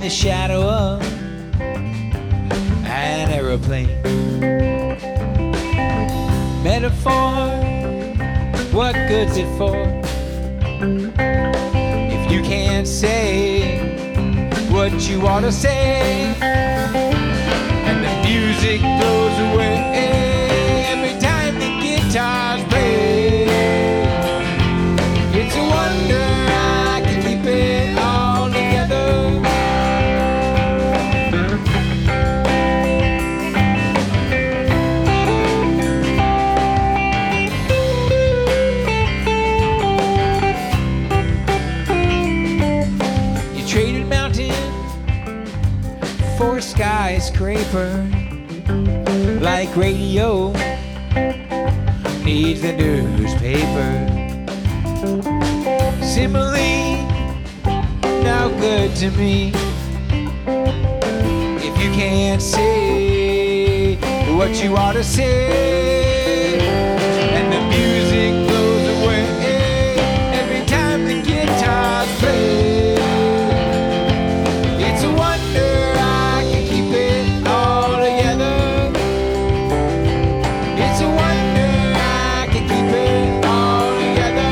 the shadow of an aeroplane. Metaphor, what good's it for if you can't say what you ought to say? And the music goes away every time the guitars play. It's a wonder I can keep it all together. You traded mountain for a skyscraper, like radio needs the newspaper. Simile, now good to me. If you can't say what you ought to say, and the music goes away every time the guitars play. It's a wonder I can keep it all together. It's a wonder I can keep it all together.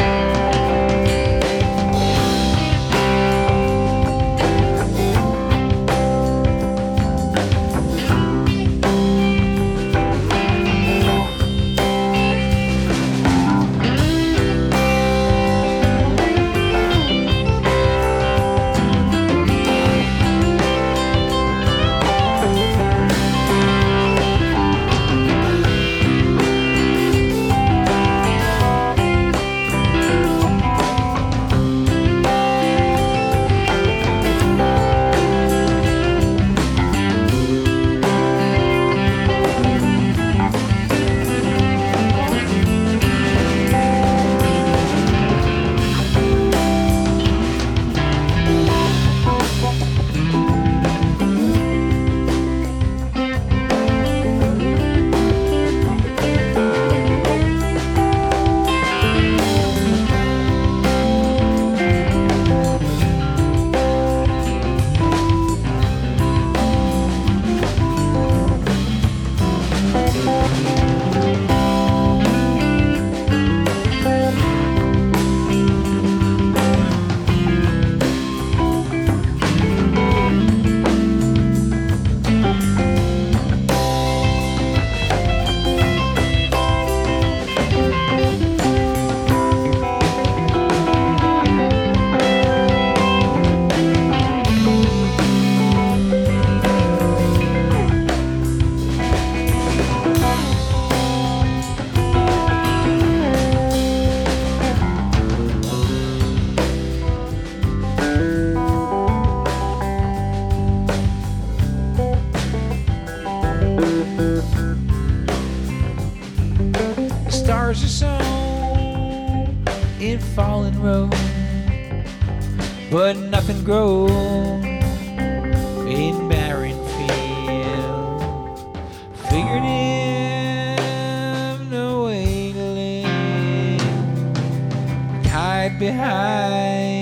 Stars are sown in fallen row, but nothing grows in barren field. Figured in no way to live, hide behind